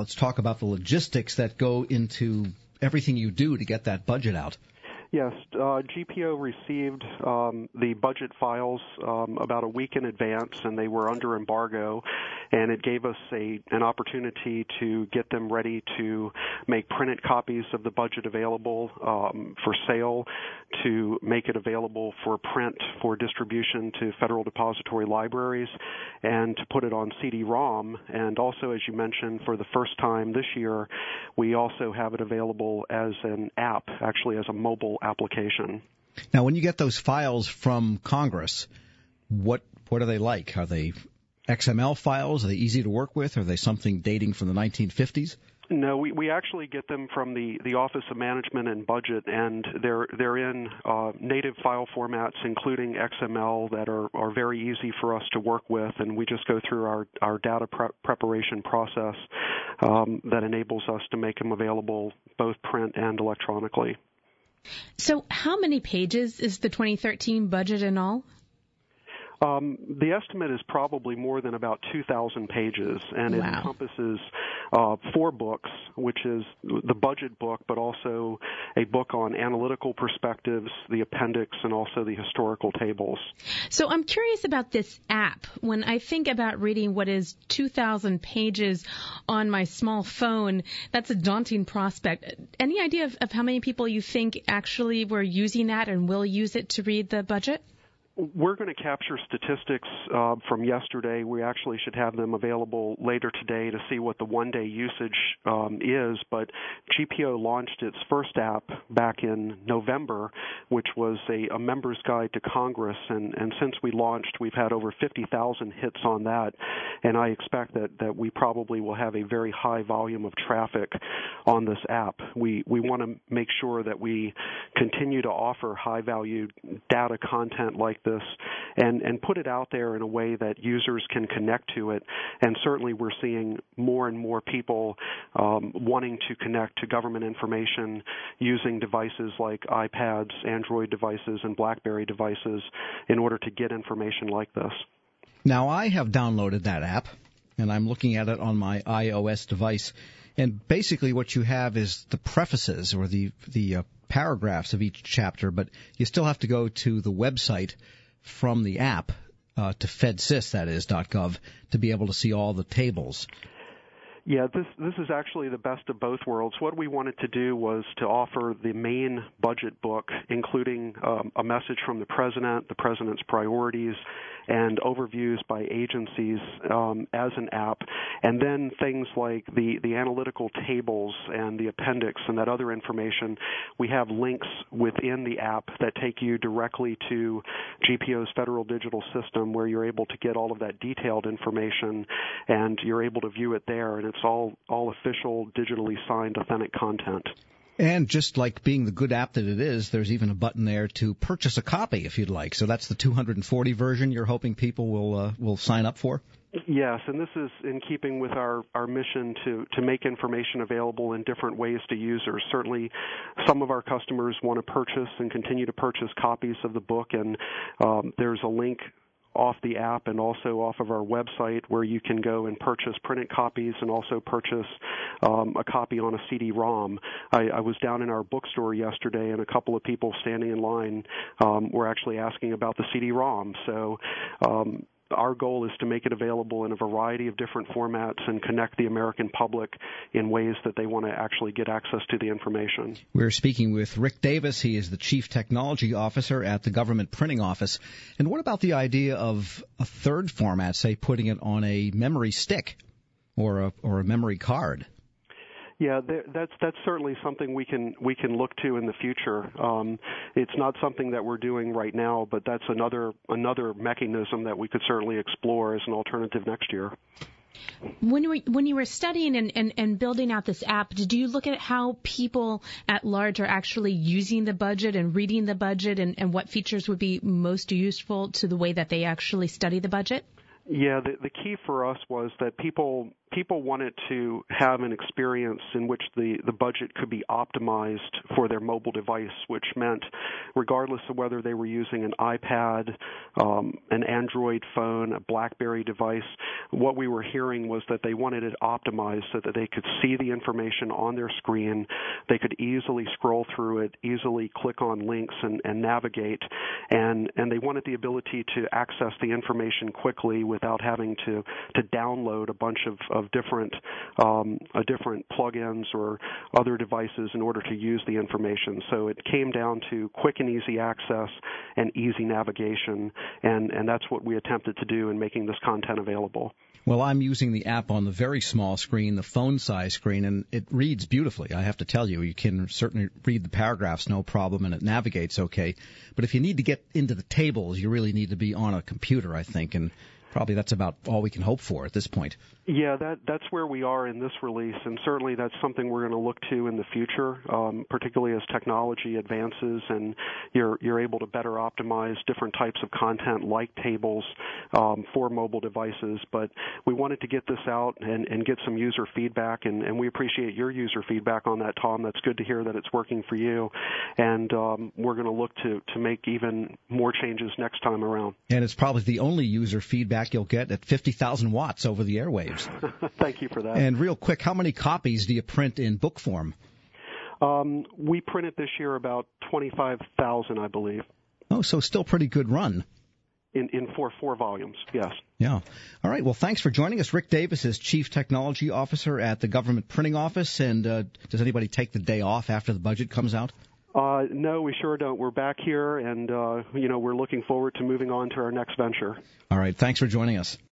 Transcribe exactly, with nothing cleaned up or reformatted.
Let's talk about the logistics that go into everything you do to get that budget out. Yes, uh, G P O received um, the budget files um, about a week in advance, and they were under embargo, and it gave us a an opportunity to get them ready to make printed copies of the budget available um, for sale, to make it available for print for distribution to federal depository libraries, and to put it on C D ROM. And also, as you mentioned, for the first time this year, we also have it available as an app, actually as a mobile application. Now, when you get those files from Congress, what what are they like? Are they X M L files? Are they easy to work with? Are they something dating from the nineteen fifties? No, we, we actually get them from the, the Office of Management and Budget, and they're they're in uh, native file formats, including X M L, that are, are very easy for us to work with, and we just go through our, our data pre- preparation process um, that enables us to make them available both print and electronically. So how many pages is the twenty thirteen budget in all? Um, the estimate is probably more than about two thousand pages, and wow. it encompasses uh, four books, which is the budget book, but also a book on analytical perspectives, the appendix, and also the historical tables. So I'm curious about this app. When I think about reading what is two thousand pages on my small phone, that's a daunting prospect. Any idea of, of how many people you think actually were using that and will use it to read the budget? We're going to capture statistics uh, from yesterday. We actually should have them available later today to see what the one-day usage um, is. But G P O launched its first app back in November, which was a, a member's guide to Congress. And, and since we launched, we've had over fifty thousand hits on that. And I expect that, that we probably will have a very high volume of traffic on this app. We, we want to make sure that we continue to offer high-value data content like this and, and put it out there in a way that users can connect to it. And certainly we're seeing more and more people um, wanting to connect to government information using devices like iPads, Android devices, and BlackBerry devices in order to get information like this. Now, I have downloaded that app, and I'm looking at it on my iOS device. And basically what you have is the prefaces or the, the uh, paragraphs of each chapter, but you still have to go to the website from the app uh, to FedSys, that is, .gov, to be able to see all the tables. Yeah, this this is actually the best of both worlds. What we wanted to do was to offer the main budget book, including um, a message from the president, the president's priorities, and overviews by agencies um, as an app, and then things like the, the analytical tables and the appendix and that other information. We have links within the app that take you directly to G P O's federal digital system where you're able to get all of that detailed information, and you're able to view it there, and it's all, all official, digitally signed, authentic content. And just like being the good app that it is, there's even a button there to purchase a copy if you'd like. So that's the two hundred forty version you're hoping people will uh, will sign up for? Yes, and this is in keeping with our, our mission to, to make information available in different ways to users. Certainly some of our customers want to purchase and continue to purchase copies of the book, and um, there's a link off the app and also off of our website where you can go and purchase printed copies and also purchase um, a copy on a C D ROM. I, I was down in our bookstore yesterday, and a couple of people standing in line um, were actually asking about the C D ROM. So um, our goal is to make it available in a variety of different formats and connect the American public in ways that they want to actually get access to the information. We're speaking with Rick Davis. He is the Chief Technology Officer at the Government Printing Office. And what about the idea of a third format, say putting it on a memory stick or a, or a memory card? Yeah, that's that's certainly something we can we can look to in the future. Um, it's not something that we're doing right now, but that's another another mechanism that we could certainly explore as an alternative next year. When you were, when you were studying and, and, and building out this app, did you look at how people at large are actually using the budget and reading the budget, and, and what features would be most useful to the way that they actually study the budget? Yeah, the, the key for us was that people people wanted to have an experience in which the, the budget could be optimized for their mobile device, which meant regardless of whether they were using an iPad, um, an Android phone, a BlackBerry device, what we were hearing was that they wanted it optimized so that they could see the information on their screen, they could easily scroll through it, easily click on links and, and navigate, and, and they wanted the ability to access the information quickly without having to, to download a bunch of, of different um, uh, different plugins or other devices in order to use the information. So it came down to quick and easy access and easy navigation, and, and that's what we attempted to do in making this content available. Well, I'm using the app on the very small screen, the phone-size screen, and it reads beautifully. I have to tell you, you can certainly read the paragraphs, no problem, and it navigates okay. But if you need to get into the tables, you really need to be on a computer, I think, and probably that's about all we can hope for at this point. Yeah, that that's where we are in this release, and certainly that's something we're going to look to in the future, um, particularly as technology advances and you're you're able to better optimize different types of content like tables um, for mobile devices. But we wanted to get this out and, and get some user feedback, and, and we appreciate your user feedback on that, Tom. That's good to hear that it's working for you, and um, we're going to look to, to make even more changes next time around. And it's probably the only user feedback you'll get at fifty thousand watts over the airwaves. Thank you for that. And real quick, how many copies do you print in book form? Um, we printed this year about twenty-five thousand, I believe. Oh, so still pretty good run. In, in four, four volumes, yes. Yeah. All right. Well, thanks for joining us. Rick Davis is Chief Technology Officer at the Government Printing Office. And uh, does anybody take the day off after the budget comes out? Uh, no, we sure don't. We're back here, and, uh, you know, we're looking forward to moving on to our next venture. All right. Thanks for joining us.